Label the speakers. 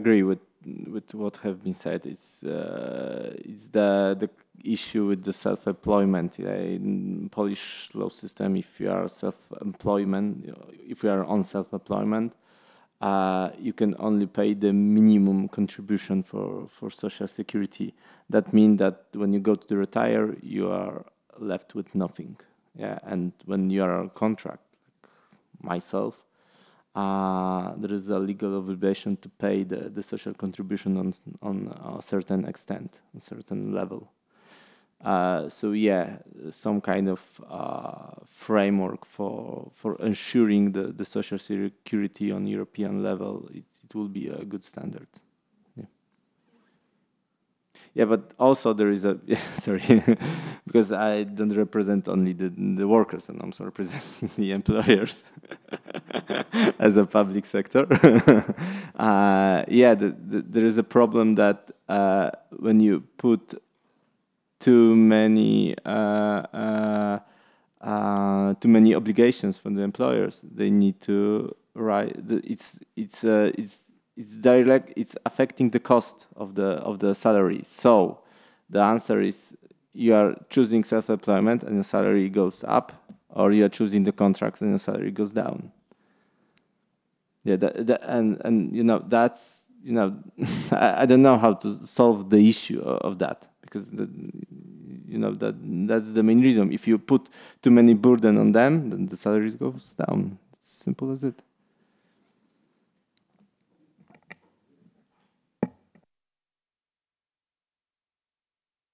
Speaker 1: agree with what have been said. It's the issue with the self-employment. In Polish law system, if you are self-employment, if you are on self-employment, you can only pay the minimum contribution for social security. That means that when you go to the retire, you are left with nothing. Yeah, and when you are on contract, like myself, there is a legal obligation to pay the social contribution on a certain extent, a certain level. So yeah, some kind of framework for ensuring the social security on European level, it will be a good standard. Yeah. Yeah, but also there is a sorry, because I don't represent only the workers, and I'm also representing the employers as a public sector. Yeah, there is a problem that when you put too many obligations from the employers, they need to write. It's direct. It's affecting the cost of the salary. So the answer is you are choosing self-employment and your salary goes up, or you are choosing the contracts and your salary goes down. Yeah, and that's I don't know how to solve the issue of that, because that's the main reason. If you put too many burden on them, then the salaries goes down. It's simple as it.